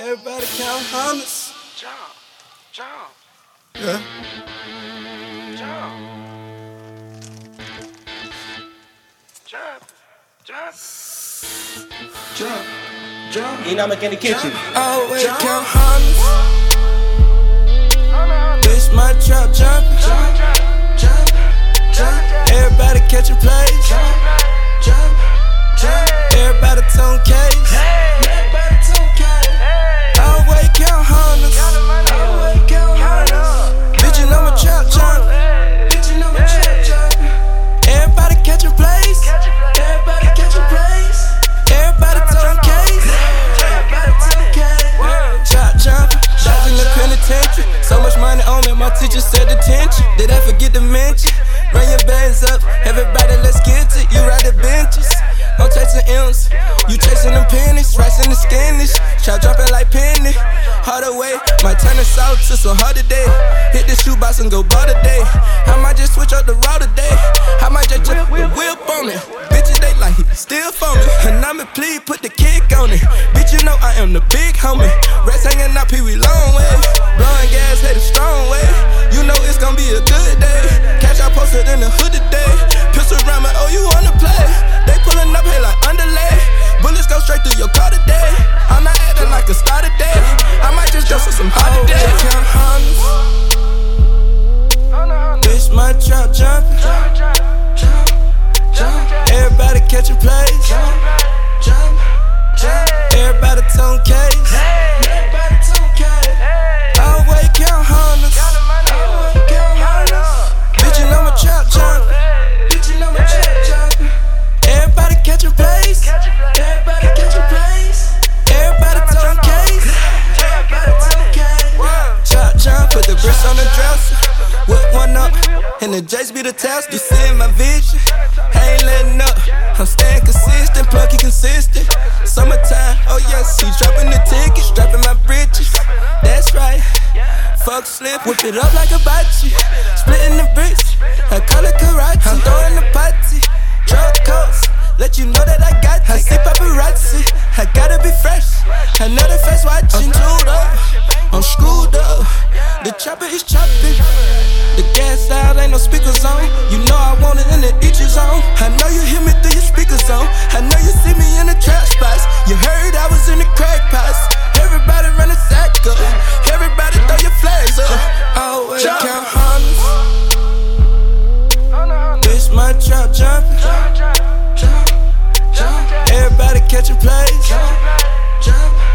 Everybody count hundreds. Jump. Yeah. Jump. Dynamic in the kitchen. Always count hundreds. Bitch, my trap jumping. Everybody catching plays. Everybody tone case. Always count hundreds. Bitch, you know my trap jumping. Everybody catching plays. Everybody catching plays. Everybody tone case. Chop jumping, dodging the penitentiary. So much money on me, my teacher said attention. Did I forget to mention? Run your bands up, everybody let's get it. You ride the benches, I'm chasing M's. You chasing them pennies, rice in the skinnies. Chop jumping like penny, hard away. Might turn the south to some hard today. Hit the shoebox and go ball today. I might just switch up the route today. I might just whip on it. Bitches they like it, still for me. And I'm a plea, put the kick on it. Bitch you know I am the big homie. Rats hanging out, Pee Wee long way. Blowing gas, hit a strong way. You know it's gonna be a good day. Catch I posted in the hood today. Pistol around me, oh you wanna play? They pulling up here like underlay. Bullets go straight through your car today. I'm not acting like a star today. I might just go for some holiday. Count hundreds. Bitch, my trap jumping. Everybody catching plays. Everybody tone case. Always count hundreds. Bitch, you know my trap jumping. Everybody catching plays. Everybody catching plays. Everybody tone case. Chop jump, put the bricks on the dresser. Whip one up, and the J's be the test. You seeing my vision? I ain't letting up. I'm staying consistent, plucky consistent. Summertime, oh yes, he dropping the ticket, strapping my britches. That's right. Fuck slip, whip it up like a bocce. Splitting the bricks, I call it karate. I'm throwing the party, drunk coats. Let you know that I got it. I see paparazzi, I gotta be fresh. Another face watching. I'm tuned up, I'm screwed up. The chopper is chopping. The gas out, ain't no speakers on. You know I want it in the itches on. I know you hear me through your speakers on. I know you see me in the trap spots. You heard I was in the crack pots. Everybody run a sack up. Everybody throw your flags up. Always count hundreds. Bitch, my trap jumping. Everybody catching plays.